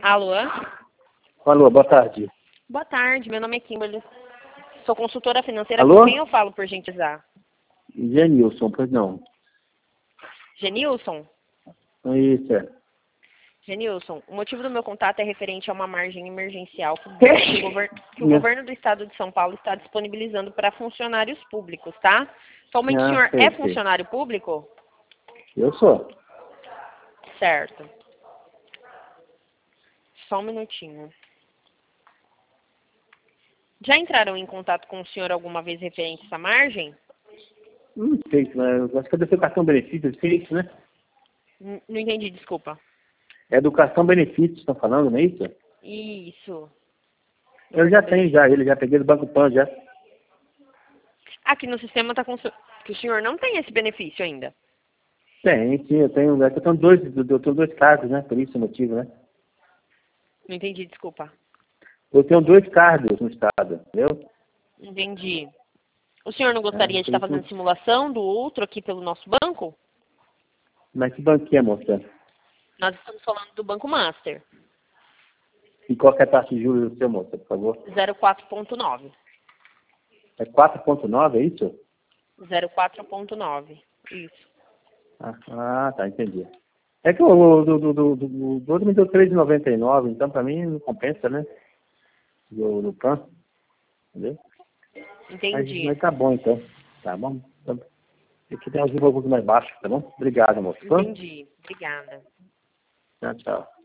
Alô? Alô, boa tarde. Boa tarde, meu nome é Kimberly. Sou consultora financeira. Alô? Com quem eu falo, por gentileza? Genilson, pois não. Genilson? Isso, é. Genilson, o motivo do meu contato é referente a uma margem emergencial que o governo do estado de São Paulo está disponibilizando para funcionários públicos, tá? Atualmente o senhor é funcionário público? Eu sou. Certo. Só um minutinho. Já entraram em contato com o senhor alguma vez referente a essa margem? Não sei, mas acho que é do seu cartão benefícios, feito, né? Não entendi, desculpa. É do cartão benefícios, estão falando, não é isso? Isso. Eu já tenho, ele já peguei do Banco Pan, já. Aqui no sistema está que o senhor não tem esse benefício ainda. Tem, sim, eu tenho dois cargos, né? Por isso o motivo, né? Não entendi, desculpa. Eu tenho 2 cargos no estado, entendeu? Entendi. O senhor não gostaria de estar fazendo simulação do outro aqui pelo nosso banco? Mas que banco que é, moça? Nós estamos falando do Banco Master. E qual que é a taxa de juros do seu, moça, por favor? 04.9. É 4,9, é isso? 04.9. Isso. Tá, entendi. É que o do outro me deu 3,99, então pra mim não compensa, né? Do PAN, entendeu? Entendi. Mas tá bom, então. Tá bom? Então, aqui tem uns um pouco mais baixo, tá bom? Obrigado, moço. Entendi. Obrigada. Tchau, tchau.